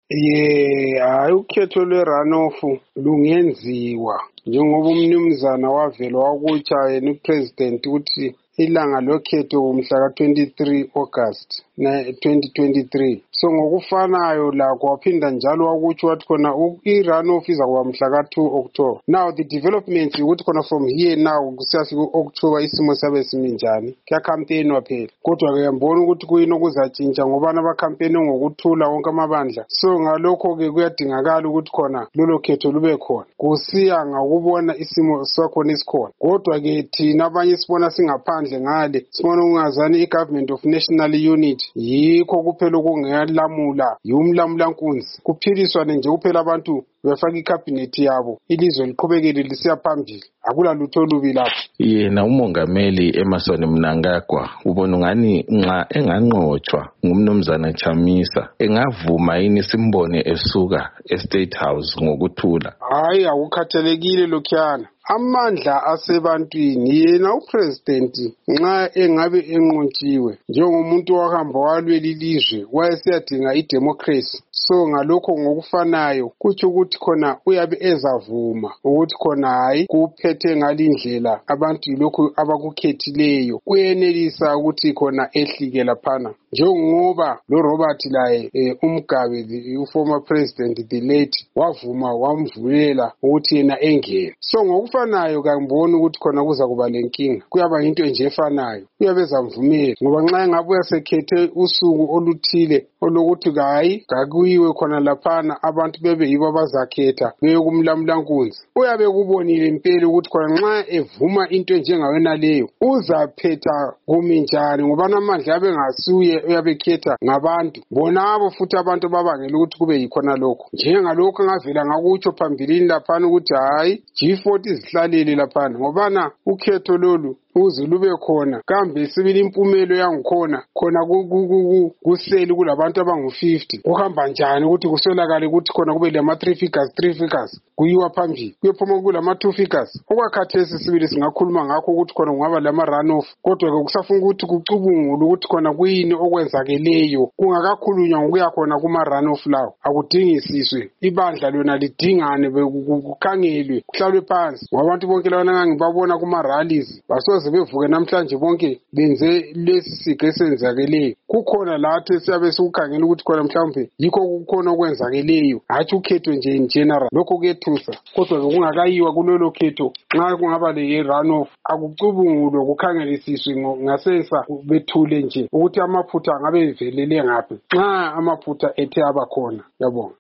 Hayi ukhetho lwe-runoff lungenziwa njengoba umnumzana wavela wakutsha yena upresident ukuthi ilanga lokhetho umhla ka-23 August 2023. So ngokufanayo lakho waphinda njalo wakutsho wathi khona i-runoff izakuba mhla ka-2 October. Now the developments ukuthi khona from here now kusiyafika u-October isimo sabe simi njani kuyakhampenwa phela. Kodwa-ke yambona ukuthi kuyini okuzatshintsha ngoba abakhampeni ngokuthula wonke amabandla. So ngalokho-ke kuyadingakala ukuthi khona lolo khetho lube khona. Kusiya ngakubona isimo sakhona esikhona. Kodwa-ke thina abanye sibona singaphandle ngale sibona ungazani i-Government of National Unity yikho kuphela okungelamula yumlamulankunzi kuphiliswane nje kuphela abantu befaka ikhabhinethi yabo ilizwe liqhubekele lisiya phambili akula lutho olubi lapho. Yena umongameli Emmerson Mnangagwa ubona ngani nxa enganqotshwa ngumnumzana Chamisa engavuma yini simbone esuka eState House ngokuthula? Hayi akukhathalekile lokhuyana. Amandla asebantwini yena upresident nxa engabe enqotshiwe njengomuntu wahamba walwela ilizwe wayesiyadinga idemocracy. So ngalokho ngokufanayo kuthi ukuthi khona uyabe ezavuma ukuthi khona hayi kuphethe ngalindlela abantu lokho abakukhethileyo uyenelisa ukuthi khona ehlike laphana njengoba lo Robert laye uMgabe uformer president the late wavuma wamvulela ukuthi yena engene. So ngokufanayo kangiboni ukuthi khona kuza kuba lenkinga kuyaba into nje efanayo uyabe zamvumela ngoba nxa engabe uyasekhethe usuku oluthile olokuthi hayi kakuyiwe khona laphana abantu bebe yibo abazakhetha beye kumlamulankunzi uyabe kubonile impela ukuthi khona nxa evuma into njengawena leyo uzaphetha kumi njani ngoba namandla yabe ngasuye uyabe khetha ngabantu bonabo futhi abantu babangela ukuthi kube yikhona lokho njengalokho ngavela ngakutsho phambilini laphana ukuthi hayi G40 izihlalele laphana ngobana ukhetho lolu uze lube khona kambe sibili impumelo yangikhona khona kuseli kulabantu abangu-50 kuhamba njani ukuthi kusolakale ukuthi khona kube lama 3 figures kuyiwa phambili kuyephuma kulama 2 figures okwakhathesi sibili singakhuluma ngakho ukuthi khona kungaba lama runoff kodwa-ke kusafuna ukuthi kucubungule ukuthi khona kuyini okwenzakeleyo kungakakhulunywa ngokuya khona kuma-runoff lawo akudingisiswe ibandla lona lidingane kukhangelwe kuhlalwe phansi ngoba abantu bonke laba ngangibabona kuma-rallies basoze bevuke namhlanje bonke benze lesi siga esenzakeleyo kukhona lathi siyabe sikukhangela ukuthi khona mhlawumbe yikho kukhona okwenzakeleyo hatshi ukhetho nje in general lokho kuyethusa kodwa kungakayiwa kulolo khetho nxa kungaba le-runoff akucubungulwe kukhangelisiswe ngasesa bethule nje ukuthi amaphutha angabe evelele ngaphi nxa amaphutha ethe abakhona. Yabonga.